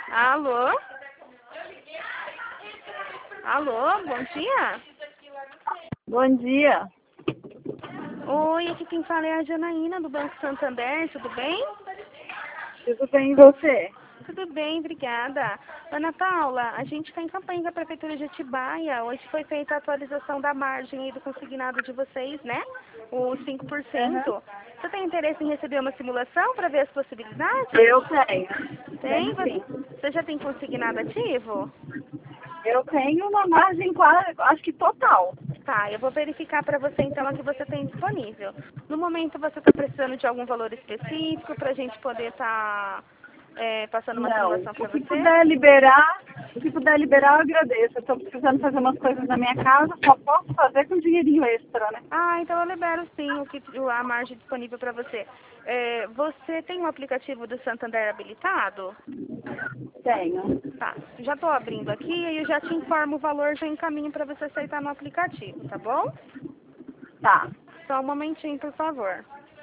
Alô? Alô, bom dia. Bom dia. Oi, aqui quem fala é a Janaína do Banco Santander, tudo bem? Tudo bem e você? Tudo bem, obrigada. Ana Paula, a gente está em campanha da Prefeitura de Atibaia. Hoje foi feita a atualização da margem aí do consignado de vocês, né? O 5%. Uhum. Você tem interesse em receber uma simulação para ver as possibilidades? Eu tenho. Tem? Tenho sim. Você já tem consignado ativo? Eu tenho uma margem quase, acho que total. Tá, eu vou verificar para você então a que você tem disponível. No momento você está precisando de algum valor específico para a gente poder estar passando uma Não. simulação para O que você? puder liberar, eu agradeço. Eu estou precisando fazer umas coisas na minha casa, só posso fazer com dinheirinho extra, né? Ah, então eu libero sim a margem disponível para você. Você tem um aplicativo do Santander habilitado? Tenho. Tá, já estou abrindo aqui e eu já te informo o valor, já encaminho para você aceitar no aplicativo, tá bom? Tá. Só um momentinho, por favor.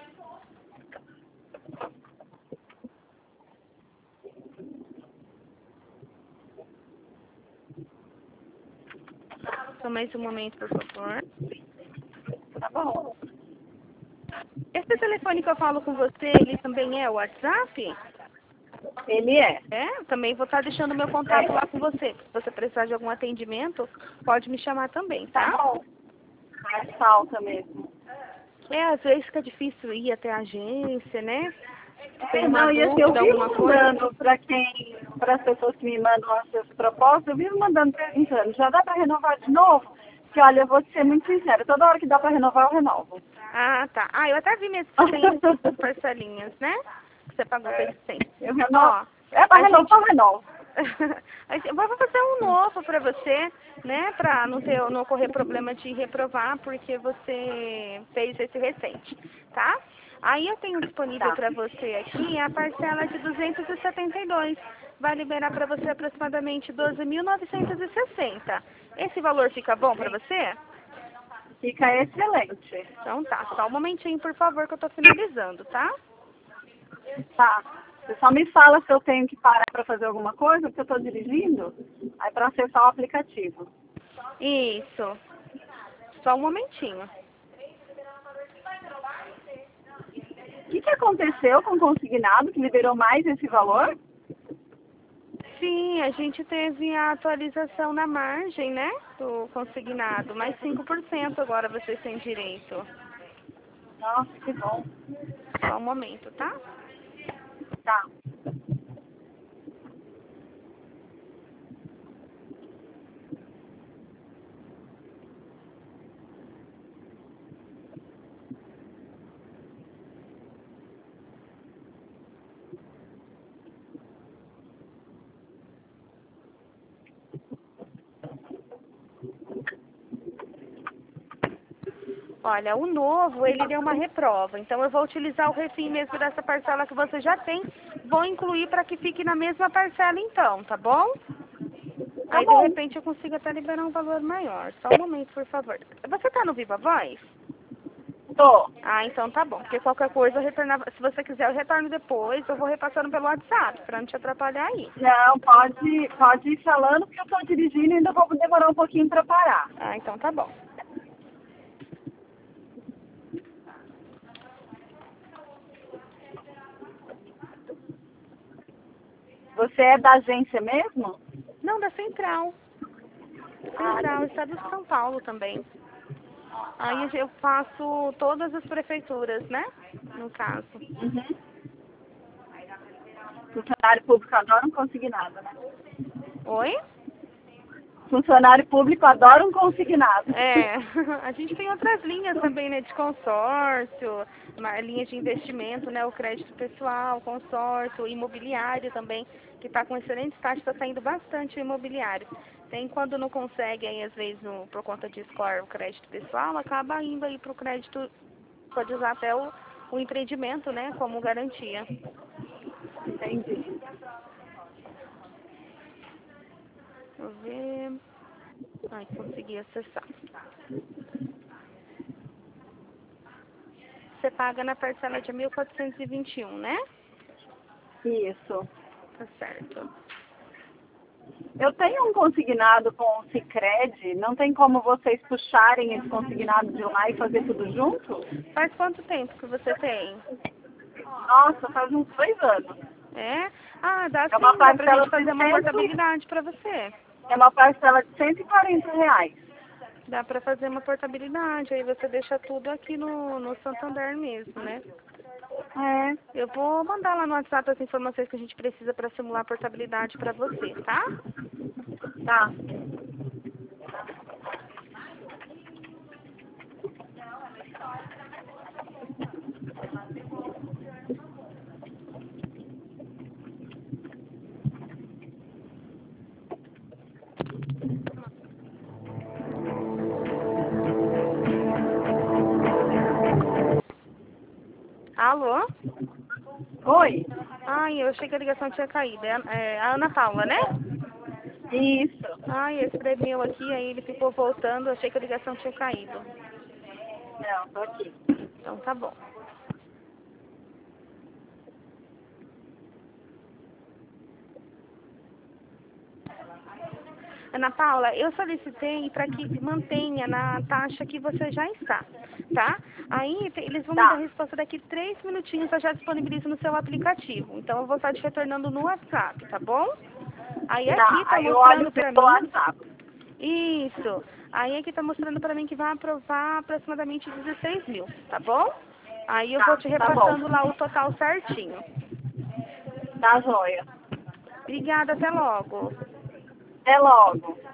Só mais um momento, por favor. Tá bom. Esse telefone que eu falo com você, ele também é o WhatsApp? Ele é. É, também vou estar deixando meu contato É. lá com você. Se você precisar de algum atendimento, pode me chamar também, Tá tá? bom. Faz falta mesmo. Às vezes fica difícil ir até a agência, né? Tem uma Não, e assim, eu dúvida, vivo alguma coisa. mandando para as pessoas que me mandam as suas propostas, eu vivo mandando perguntando, já dá para renovar de novo? Que olha, eu vou te ser muito sincera, toda hora que dá para renovar, eu renovo. Ah, tá. Ah, eu até vi mesmo que você tem as parcelinhas, né? Que você pagou persistente. Eu renovo. Ó, É para a gente... renovar, eu renovo. Eu vou fazer um novo pra você, né? Pra não ocorrer problema de reprovar, porque você fez esse recente, tá? Aí eu tenho disponível Tá. pra você aqui a parcela de 272. Vai liberar pra você aproximadamente 12.960. Esse valor fica bom pra você? Fica excelente. Então tá, só um momentinho, por favor, que eu tô finalizando, tá? Tá. Você só me fala se eu tenho que parar para fazer alguma coisa, porque eu estou dirigindo, aí para acessar o aplicativo. Isso. Só um momentinho. O que aconteceu com o consignado que liberou mais esse valor? Sim, a gente teve a atualização na margem, né? Do consignado. Mais 5% agora vocês têm direito. Nossa, que bom. Só um momento, tá? Tá. Olha, o novo, ele deu uma reprova. Então, eu vou utilizar o refim mesmo dessa parcela que você já tem. Vou incluir para que fique na mesma parcela, então, tá bom? Tá Aí, de bom. repente, eu consigo até liberar um valor maior. Só um momento, por favor. Você tá no Viva Voz? Tô. Ah, então tá bom. Porque qualquer coisa, eu retornar, se você quiser, eu retorno depois. Eu vou repassando pelo WhatsApp, pra não te atrapalhar aí. Não, pode ir falando, porque eu estou dirigindo e ainda vou demorar um pouquinho para parar. Ah, então tá bom. Você é da agência mesmo? Não, da Central. Central, Estado de São Paulo também. Aí eu faço todas as prefeituras, né? No caso. Uhum. Funcionário público adora um consignado, né? Oi? Funcionário público adora um consignado. É, a gente tem outras linhas também, né? De consórcio, uma linha de investimento, né? O crédito pessoal, consórcio, imobiliário também, que está com excelente taxa, está saindo bastante o imobiliário. Tem quando não consegue, aí às vezes por conta de score o crédito pessoal, acaba indo aí para o crédito, pode usar até o empreendimento, né? Como garantia. Entendi. Deixa eu ver. Ai, consegui acessar. Você paga na parcela de 1.421, né? Isso. Tá certo. Eu tenho um consignado com o Sicredi, não tem como vocês puxarem esse consignado de lá e fazer tudo junto? Faz quanto tempo que você tem? Nossa, faz uns 2 anos. É? Ah, dá É sim, uma dá pra parcela gente fazer uma de portabilidade pra você. É uma parcela de R$ 140. Dá pra fazer uma portabilidade, aí você deixa tudo aqui no Santander mesmo, né? É, Eu vou mandar lá no WhatsApp as informações que a gente precisa para simular a portabilidade para você, tá? tá. Alô? Oi? Ai, eu achei que a ligação tinha caído. É a Ana Paula, né? Isso. Ai, esse meu aqui, aí ele ficou voltando, eu achei que a ligação tinha caído. Não, tô aqui. Então tá bom. Ana Paula, eu solicitei para que mantenha na taxa que você já está, tá? Aí eles vão me dar a Tá, resposta daqui 3 minutinhos, eu já disponibilizo no seu aplicativo. Então eu vou estar te retornando no WhatsApp, tá bom? Aí aqui tá. tá Aí eu olho mostrando para pelo mim, WhatsApp. isso. Aí aqui tá mostrando para mim que vai aprovar aproximadamente 16 mil, tá bom? Aí eu vou te Tá bom. repassando lá o total certinho. Tá joia. Obrigada, até logo. Até logo.